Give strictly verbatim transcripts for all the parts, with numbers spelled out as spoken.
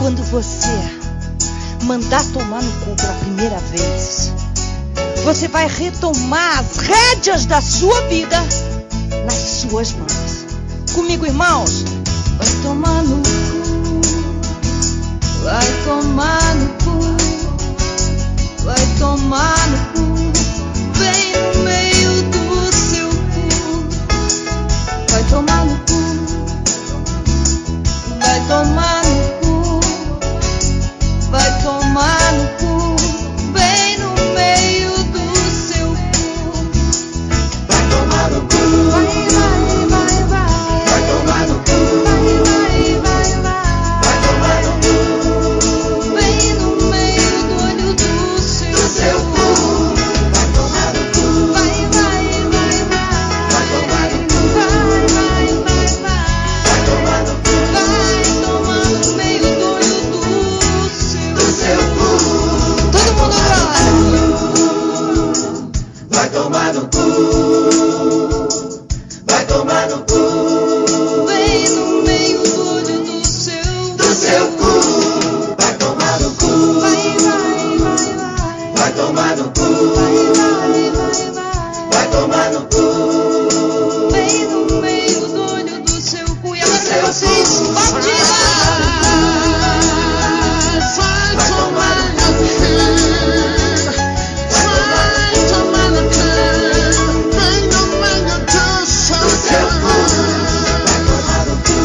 Quando você mandar tomar no cu pela primeira vez, você vai retomar as rédeas da sua vida nas suas mãos. Comigo, irmãos. Vai tomar no cu, vai tomar no cu, vai tomar no cu, bem no meio do seu cu. Vai tomar no cu, vai tomar no cu, vai tomar no cu, bem no meio do seu cu. Vai tomar no cu, vai, vai, vai, vai, vai tomar no cu, vai, vai, vai, vai, vai tomar no cu, bem no meio do olho do seu, do seu cu. Vai tomar no cu, vai, vai, vai, vai, vai tomar no cu, vai, vai, vai, vai, vai tomar no cu, vai tomar no meio do olho do seu, do seu cu. todo mundo agora. Vai tomar no cu, vai tomar no cu, Bem no meio do olho do seu, do seu cu. Vai tomar no cu, vai, vai, vai, vai, vai tomar no cu, vai, vai, vai, vai, vai tomar no cu. bem no meio do olho do seu cu. E agora seu pra vocês, cu. batida! Vai tomar no cu, vai tomar no cu, do seu cu. Vai tomar no cu,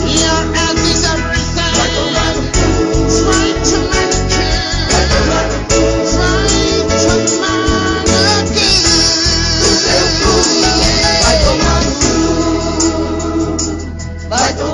vai tomar no cu, vai tomar no cu, do seu cu. Vai tomar no cu, vai tomar